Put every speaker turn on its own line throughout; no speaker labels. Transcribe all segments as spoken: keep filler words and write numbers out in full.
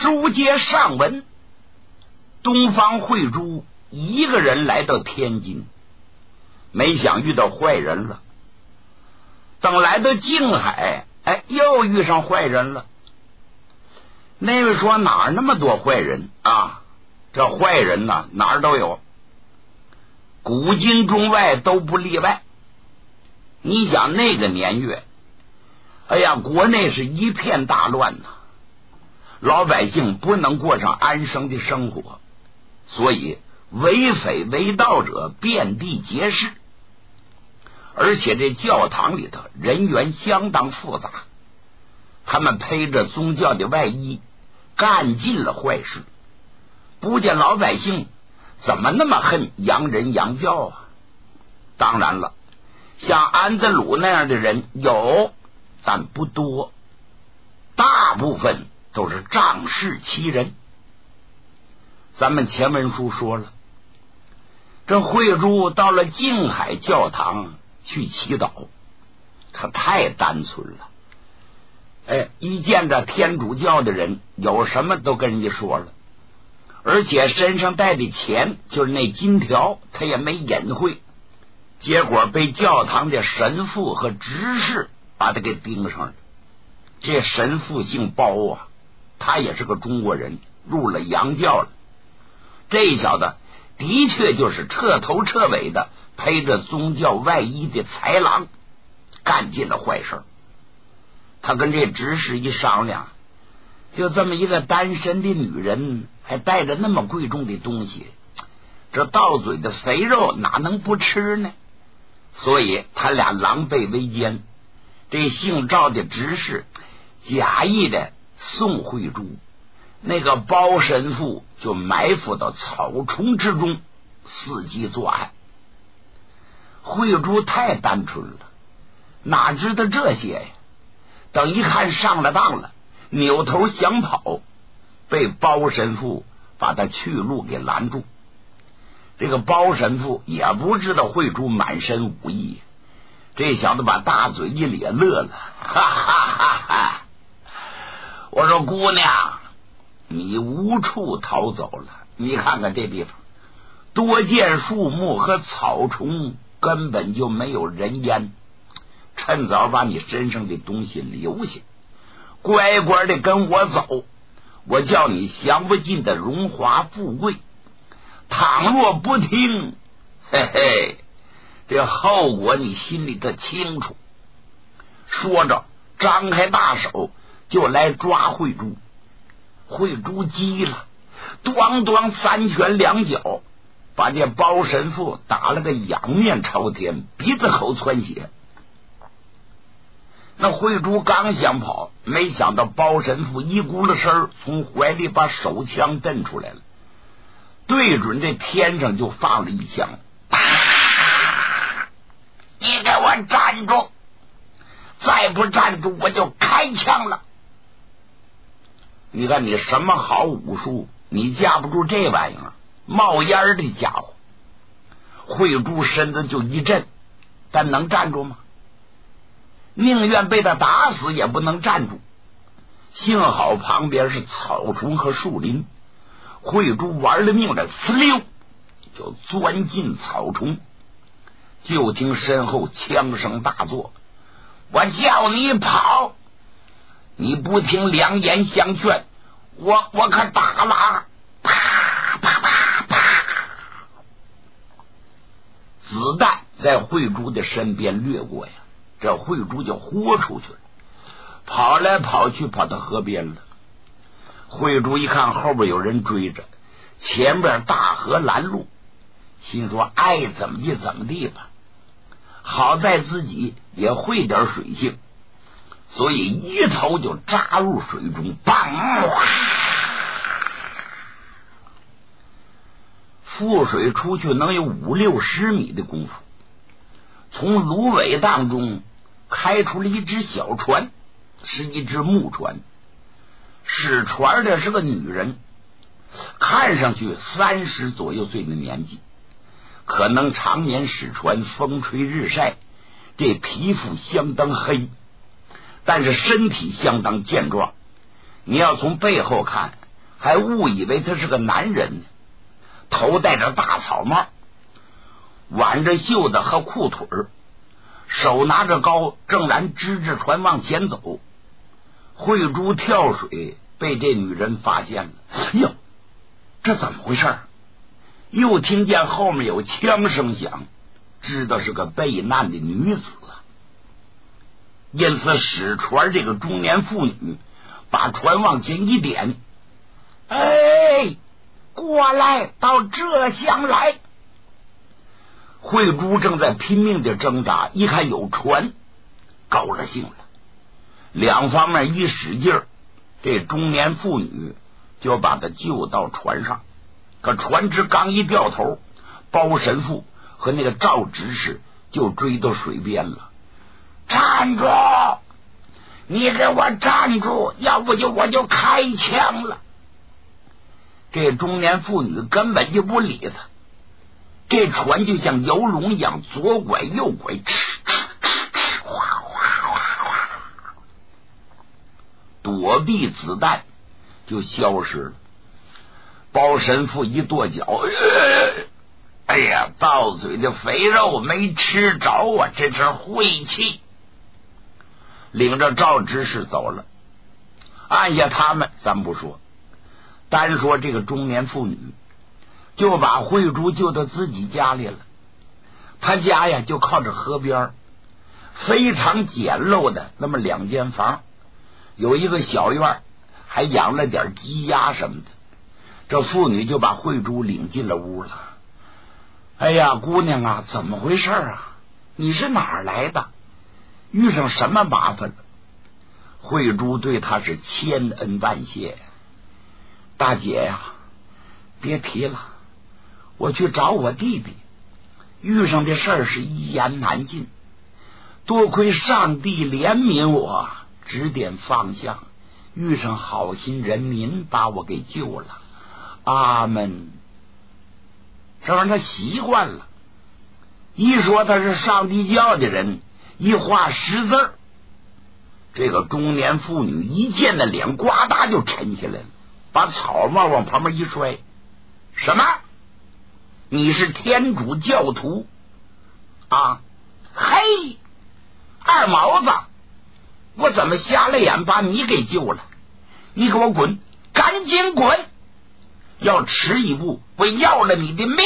书接上文，东方慧珠一个人来到天津，没想遇到坏人了。等来到静海，哎，又遇上坏人了。那位说哪儿那么多坏人啊？这坏人呢，哪儿都有，古今中外都不例外。你想那个年月，哎呀，国内是一片大乱呐，老百姓不能过上安生的生活，所以为匪为盗者遍地皆是。而且这教堂里头人员相当复杂，他们披着宗教的外衣，干尽了坏事。不见老百姓怎么那么恨洋人洋教啊？当然了，像安德鲁那样的人有，但不多，大部分都是仗势欺人。咱们前文书说了，这慧珠到了静海教堂去祈祷，他太单纯了。哎，一见着天主教的人，有什么都跟人家说了，而且身上带的钱就是那金条，他也没隐晦。结果被教堂的神父和执事把他给盯上了。这神父姓包啊，他也是个中国人，入了洋教了。这小子的确就是彻头彻尾的披着宗教外衣的豺狼，干尽了坏事。他跟这执事一商量，就这么一个单身的女人，还带着那么贵重的东西，这到嘴的肥肉哪能不吃呢？所以他俩狼狈为奸。这姓赵的执事假意的送慧珠，那个包神父就埋伏到草丛之中，伺机作案。慧珠太单纯了，哪知道这些呀？等一看上了当了，扭头想跑，被包神父把他去路给拦住。这个包神父也不知道慧珠满身武艺，这小子把大嘴一咧，乐了，哈哈哈哈！我说姑娘，你无处逃走了，你看看这地方，多见树木和草丛，根本就没有人烟。趁早把你身上的东西留下，乖乖的跟我走，我叫你享不尽的荣华富贵。倘若不听，嘿嘿，这后果你心里头清楚。说着张开大手就来抓慧珠。慧珠急了，咣咣三拳两脚把这包神父打了个仰面朝天，鼻子口窜血。那慧珠刚想跑，没想到包神父一咕噜声从怀里把手枪瞪出来了，对准这天上就放了一枪。你给我站住，再不站住我就开枪了。你看你什么好武术，你架不住这玩意儿，冒烟的家伙。慧珠身子就一震，但能站住吗？宁愿被他打死也不能站住。幸好旁边是草丛和树林，慧珠玩了命的呲溜就钻进草丛。就听身后枪声大作，我叫你跑，你不听良言相劝，我我可打了啊！啪啪啪啪，子弹在慧珠的身边掠过呀，这慧珠就豁出去了，跑来跑去跑到河边了。慧珠一看后边有人追着，前面大河拦路，心说爱怎么地怎么地吧。好在自己也会点水性，所以一头就扎入水中，砰！覆水出去能有五六十米的功夫，从芦苇当中开出了一只小船，是一只木船。使船的是个女人，看上去三十左右岁的年纪，可能常年使船，风吹日晒，这皮肤相当黑，但是身体相当健壮。你要从背后看， 还误以为他是个男人呢，头戴着大草帽，挽着袖子和裤腿儿，手拿着篙，正然支着船往前走。慧珠跳水被这女人发现了，哎呦，这怎么回事？又听见后面有枪声响，知道是个被难的女子啊。因此使船这个中年妇女把船往前一点，哎，过来，到这厢来。慧珠正在拼命的挣扎，一看有船，高了兴了，两方面一使劲儿，这中年妇女就把她救到船上。可船只刚一掉头，包神父和那个赵执事就追到水边了。站住！你给我站住，要不就我就开枪了。这中年妇女根本就不理他，这船就像游龙一样左拐右拐，哧哧哧哧，哗哗哗哗，躲避子弹就消失了。包神父一跺脚，哎呀，到嘴的肥肉没吃着啊，这是晦气。领着赵执事走了。按下他们咱不说，单说这个中年妇女，就把慧珠救到自己家里了。他家呀就靠着河边，非常简陋的那么两间房，有一个小院，还养了点鸡鸭什么的。这妇女就把慧珠领进了屋了。哎呀，姑娘啊，怎么回事啊？你是哪儿来的？遇上什么麻烦了？慧珠对他是千恩万谢。大姐呀，别提了，我去找我弟弟，遇上的事儿是一言难尽，多亏上帝怜悯我，指点方向，遇上好心人，您把我给救了。阿门。这让他习惯了，一说他是上帝教的人，一画十字，这个中年妇女一见那脸呱嗒就沉下来了，把草帽往旁边一摔。什么？你是天主教徒啊？嘿，二毛子，我怎么瞎了眼把你给救了？你给我滚，赶紧滚！要迟一步，我要了你的命！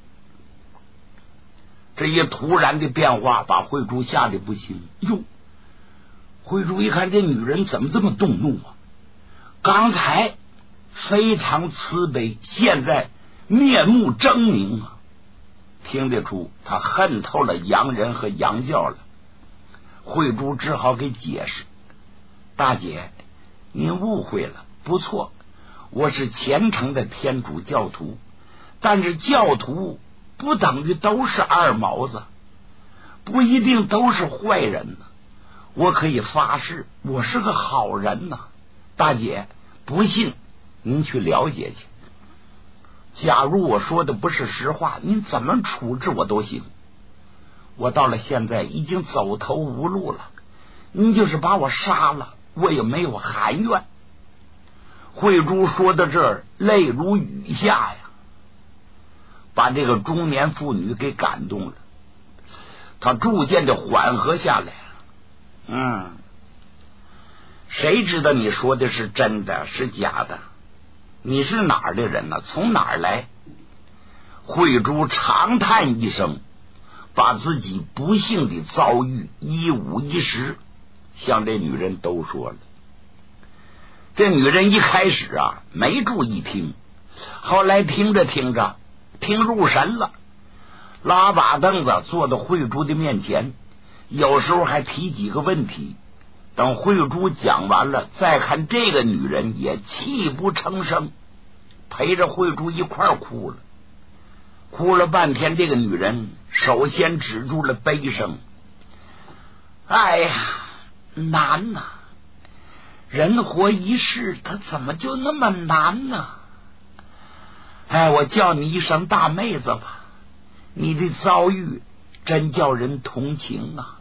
这一突然的变化把慧珠吓得不行。哟，慧珠一看这女人怎么这么动怒啊？刚才非常慈悲，现在面目狰狞啊！听得出她恨透了洋人和洋教了。慧珠只好给解释：大姐，您误会了，不错，我是虔诚的天主教徒，但是教徒不等于都是二毛子，不一定都是坏人呢。我可以发誓，我是个好人呢。大姐，不信您去了解去。假如我说的不是实话，您怎么处置我都行。我到了现在已经走投无路了，您就是把我杀了，我也没有含怨。慧珠说到这儿，泪如雨下呀，把这个中年妇女给感动了。她逐渐的缓和下来。嗯，谁知道你说的是真的是假的？你是哪儿的人呢？从哪儿来？慧珠长叹一声，把自己不幸的遭遇一五一十向这女人都说了。这女人一开始啊没注意听，后来听着听着听入神了，拉把凳子坐到慧珠的面前，有时候还提几个问题。等慧珠讲完了，再看这个女人也泣不成声，陪着慧珠一块儿哭了。哭了半天，这个女人首先止住了悲声。哎呀，难呐、啊！人活一世，他怎么就那么难呢？哎，我叫你一声大妹子吧，你的遭遇真叫人同情啊。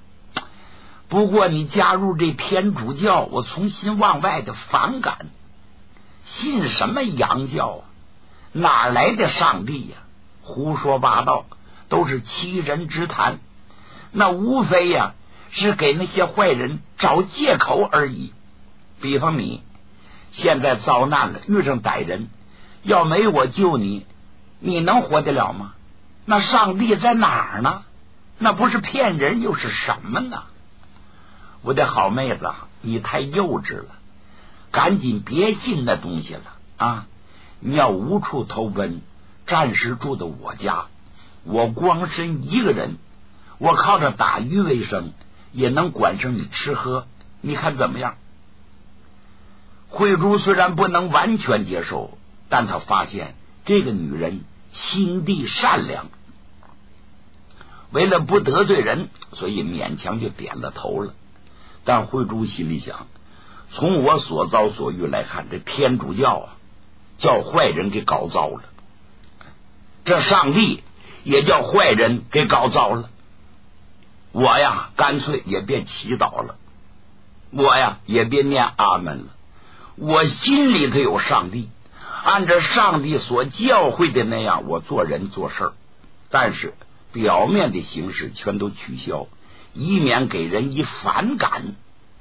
不过你加入这天主教，我从心往外的反感。 信什么洋教啊？哪来的上帝呀、啊？胡说八道，都是欺人之谈。那无非呀、啊、是给那些坏人找借口而已。比方你现在遭难了，遇上歹人，要没我救你，你能活得了吗？那上帝在哪儿呢？那不是骗人又是什么呢？我的好妹子，你太幼稚了，赶紧别信那东西了啊！你要无处投奔，暂时住到我家，我光身一个人，我靠着打鱼为生，也能管上你吃喝，你看怎么样？慧珠虽然不能完全接受，但她发现这个女人心地善良，为了不得罪人，所以勉强就点了头了。但慧珠心里想，从我所遭所遇来看，这天主教啊，叫坏人给搞糟了，这上帝也叫坏人给搞糟了。我呀，干脆也别祈祷了，我呀也别念阿门了。我心里头有上帝，按照上帝所教诲的那样，我做人做事儿，但是表面的形式全都取消，以免给人以反感。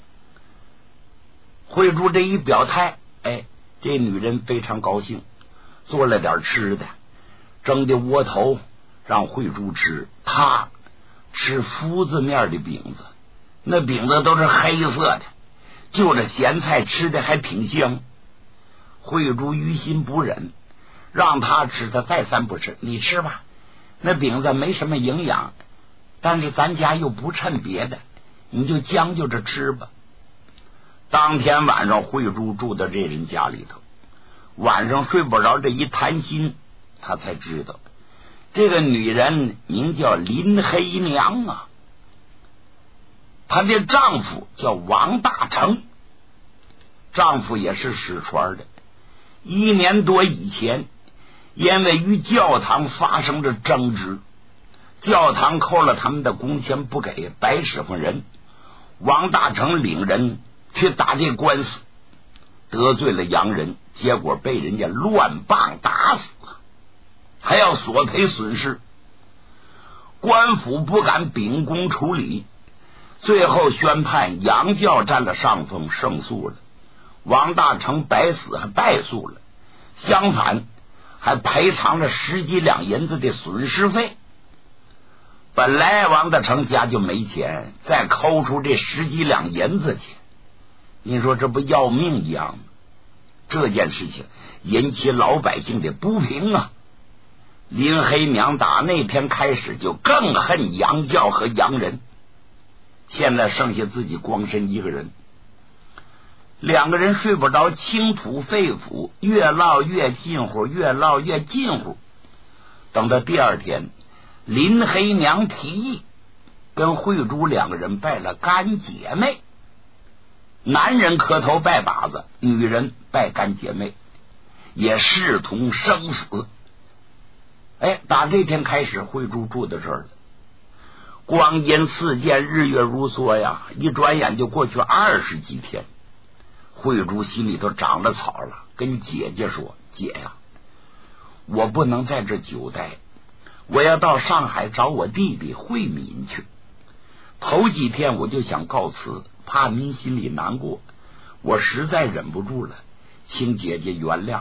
慧珠这一表态，哎，这女人非常高兴，做了点吃的，蒸的窝头让慧珠吃，她吃福字面的饼子，那饼子都是黑色的，就着咸菜吃的还挺香。慧珠于心不忍，让她吃，她再三不吃，你吃吧，那饼子没什么营养，但是咱家又不趁别的，你就将就着吃吧。当天晚上慧珠住到这人家里头，晚上睡不着，这一谈心，他才知道这个女人名叫林黑娘啊，她的丈夫叫王大成，丈夫也是使船的。一年多以前，因为与教堂发生着争执，教堂扣了他们的工钱不给，白使唤人，王大成领人去打这官司，得罪了洋人，结果被人家乱棒打死，还要索赔损失。官府不敢秉公处理，最后宣判洋教占了上风，胜诉了。王大成白死还败诉了，相反还赔偿了十几两银子的损失费。本来王大成家就没钱，再抠出这十几两银子去，你说这不要命一样吗？这件事情引起老百姓的不平啊！林黑娘打那天开始就更恨洋教和洋人，现在剩下自己光身一个人，两个人睡不着，倾吐肺腑，越唠越近乎，越唠越近乎。等到第二天，林黑娘提议跟慧珠两个人拜了干姐妹，男人磕头拜把子，女人拜干姐妹，也视同生死。哎，打这天开始，慧珠住到这儿了。光阴似箭，日月如梭呀，一转眼就过去二十几天。慧珠心里头长了草了，跟姐姐说：“姐呀，我不能在这久待，我要到上海找我弟弟慧敏去。头几天我就想告辞，怕您心里难过，我实在忍不住了，请姐姐原谅。”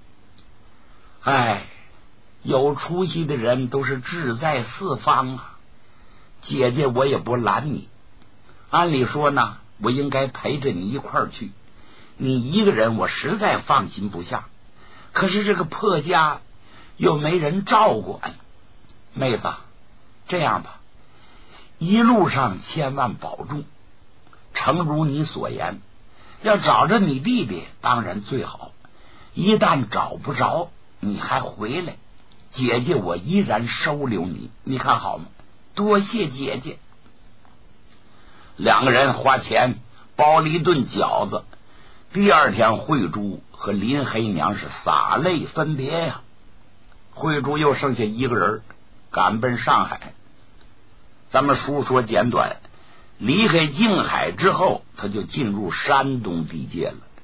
哎，有出息的人都是志在四方啊！姐姐，我也不拦你，按理说呢，我应该陪着你一块儿去。你一个人我实在放心不下，可是这个破家又没人照管。妹子，这样吧，一路上千万保重，诚如你所言，要找着你弟弟当然最好，一旦找不着你还回来，姐姐我依然收留你，你看好吗？多谢姐姐。两个人花钱包了一顿饺子。第二天，慧珠和林黑娘是洒泪分别呀。慧珠又剩下一个人，赶奔上海。咱们书说简短，离开静海之后，他就进入山东地界了。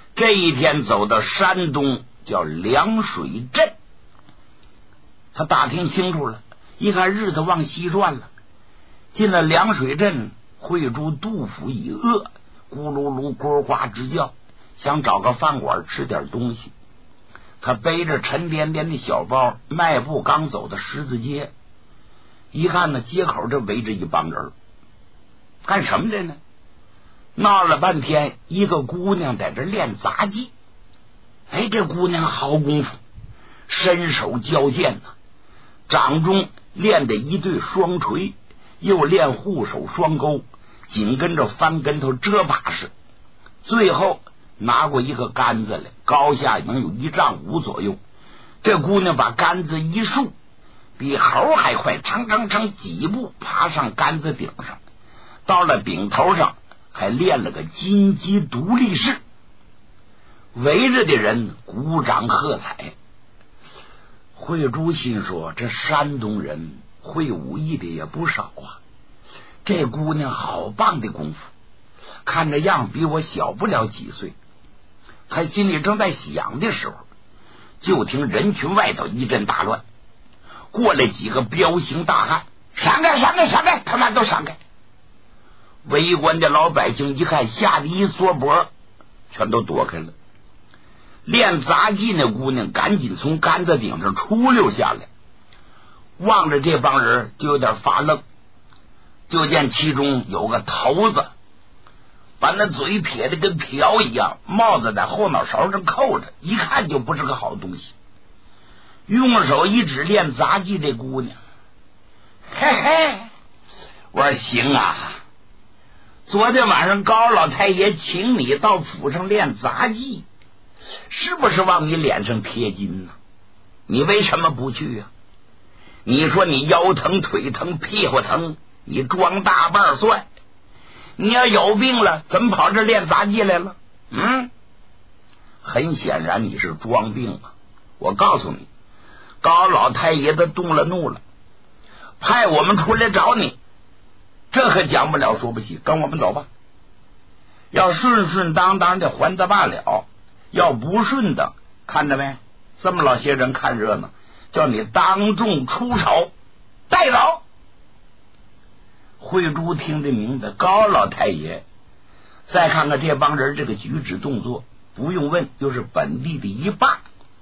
这一天走到山东叫凉水镇，他打听清楚了，一看日子往西转了，进了凉水镇，慧珠肚腹已饿，咕噜噜咕呱直叫，想找个饭馆吃点东西。他背着沉甸甸的小包，迈步刚走到十字街，一看呢，街口这围着一帮人，干什么的呢？闹了半天，一个姑娘在这练杂技。哎，这姑娘好功夫，身手矫健呐，掌中练的一对双锤，又练护手双钩，紧跟着翻跟头遮把式，最后拿过一个杆子来，高下能有一丈五左右。这姑娘把杆子一竖，比猴还快，噌噌噌几步爬上杆子顶上，到了顶头上还练了个金鸡独立式，围着的人鼓掌喝彩。慧珠心说，这山东人会武艺的也不少啊，这姑娘好棒的功夫，看着样比我小不了几岁。他心里正在想的时候，就听人群外头一阵大乱，过来几个彪形大汉，闪开闪开闪开，他妈都闪开！围观的老百姓一看，吓得一缩脖，全都躲开了。练杂技那姑娘赶紧从杆子顶上出溜下来，望着这帮人就有点发愣。就见其中有个头子，把那嘴撇得跟瓢一样，帽子在后脑勺上扣着，一看就不是个好东西。用手一指练杂技这姑娘，嘿嘿，我说行啊，昨天晚上高老太爷请你到府上练杂技，是不是往你脸上贴金呢？你为什么不去啊？你说你腰疼腿疼屁股疼，你装大半算，你要有病了怎么跑这练杂技来了？嗯，很显然你是装病啊。我告诉你，高老太爷子动了怒了，派我们出来找你，这可讲不了说不起，跟我们走吧。要顺顺当当的还则罢了，要不顺的，看着没，这么老些人看热闹，叫你当众出丑，带走。慧珠听得明白，高老太爷，再看看这帮人这个举止动作，不用问就是本地的一霸。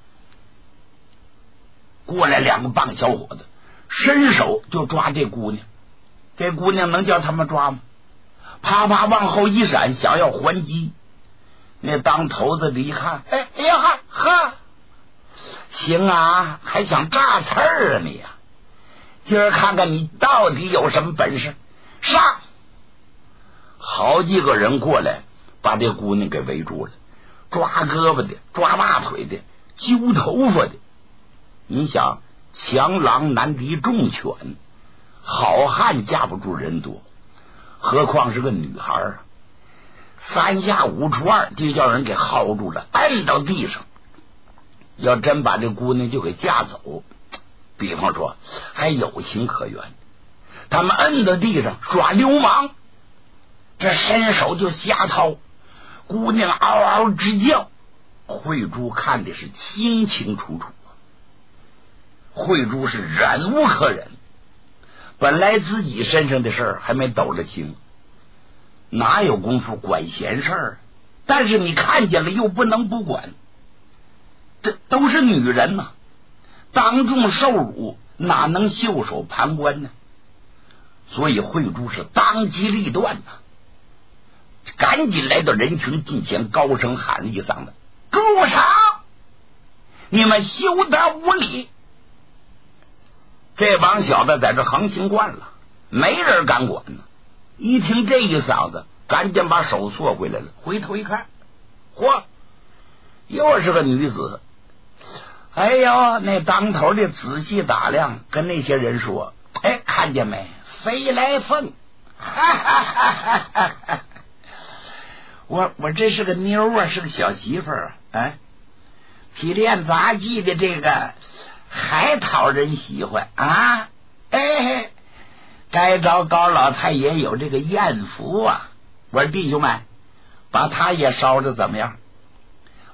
过来两个棒小伙子，伸手就抓这姑娘，这姑娘能叫他们抓吗？啪啪往后一闪，想要还击。那当头子的一看，哎哎呀哈哈，行啊，还想炸刺儿啊你呀、啊！今儿看看你到底有什么本事，上！好几个人过来，把这姑娘给围住了，抓胳膊的，抓大腿的，揪头发的。你想，强狼难敌众犬，好汉架不住人多，何况是个女孩啊！三下五除二就叫人给薅住了，摁到地上。要真把这姑娘就给架走，比方说还有情可原，他们摁到地上耍流氓，这伸手就瞎掏，姑娘嗷嗷直叫。慧珠看的是清清楚楚，慧珠是忍无可忍，本来自己身上的事儿还没抖了清，哪有功夫管闲事儿？但是你看见了又不能不管，这都是女人呐、啊，当众受辱哪能袖手旁观呢？所以慧珠是当机立断呐、啊，赶紧来到人群近前，高声喊了一嗓子：“住手！你们休得无礼！”这帮小子在这横行惯了，没人敢管呢。一听这一嗓子，赶紧把手缩回来了，回头一看，嚯，又是个女子。哎呦，那当头的仔细打量，跟那些人说：“哎，看见没？飞来凤！哈哈哈哈哈哈！我我这是个妞啊，是个小媳妇儿啊！哎，比练杂技的这个还讨人喜欢啊！哎，该着高老太爷有这个艳福啊！我说弟兄们，把他也烧着怎么样？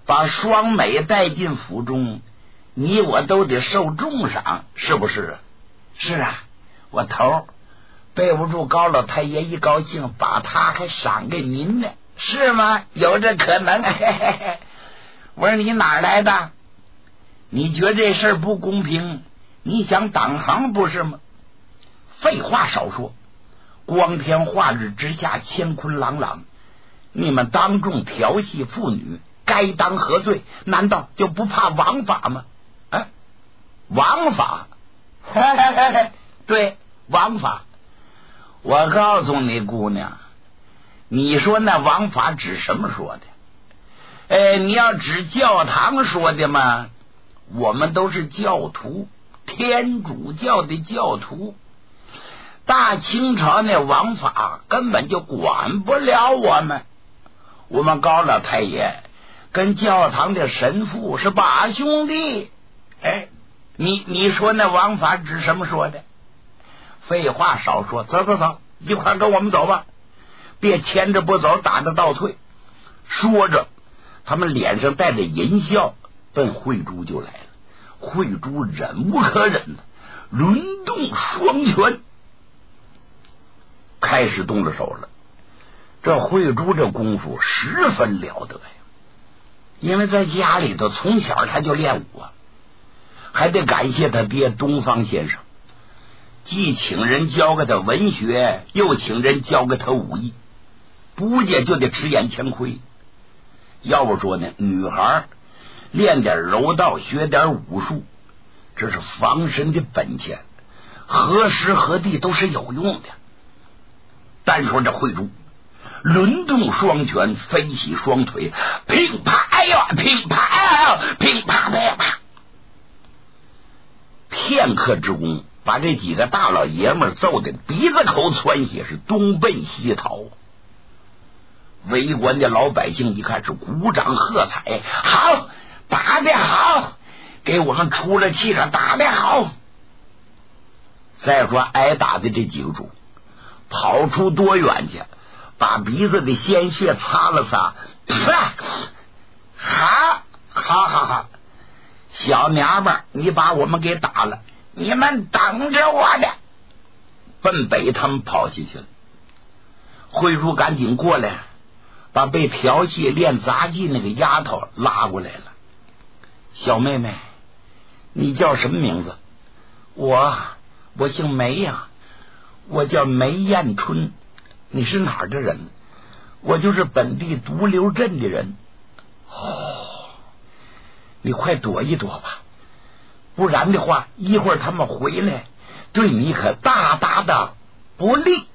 把双美带进府中，你我都得受重赏，是不是？是啊，我头背不住高老太爷一高兴，把他还赏给您呢，是吗？有这可能。嘿嘿嘿。我说你哪来的？你觉得这事儿不公平，你想挡行不是吗？废话少说，光天化日之下，乾坤朗朗，你们当众调戏妇女，该当何罪？难道就不怕王法吗？啊，王法？嘿嘿嘿嘿，对，王法。我告诉你姑娘，你说那王法指什么说的？哎，你要指教堂说的吗？我们都是教徒，天主教的教徒，大清朝那王法根本就管不了我们。我们高老太爷跟教堂的神父是把兄弟。哎，你你说那王法指什么说的？废话少说，走走走，一块跟我们走吧，别牵着不走，打着倒退。说着，他们脸上带着淫笑，奔慧珠就来了。慧珠忍无可忍了，轮动双拳，开始动了手了。这慧珠这功夫十分了得呀，因为在家里头从小他就练武啊，还得感谢他爹东方先生，既请人教给他文学，又请人教给他武艺，不介就得吃眼前亏。要不说呢，女孩练点柔道，学点武术，这是防身的本钱，何时何地都是有用的。单说这慧珠，轮动双拳，飞起双腿，乒啪，哎呦，乒啪，哎呦，乒啪啪啪，片刻之功，把这几个大老爷们揍得鼻子口窜血，是东奔西逃。围观的老百姓一看是鼓掌喝彩，好，打得好，给我们出了气了，打得好。再说挨打的这几个主跑出多远去，把鼻子的鲜血擦了擦，好，好好好，小娘们儿，你把我们给打了，你们等着我的，奔北他们跑下去了。慧珠赶紧过来，把被调戏练杂技那个丫头拉过来了。小妹妹，你叫什么名字？我我姓梅呀、啊，我叫梅艳春。你是哪儿的人？我就是本地独流镇的人。哦，你快躲一躲吧，不然的话，一会儿他们回来，对你可大大的不利。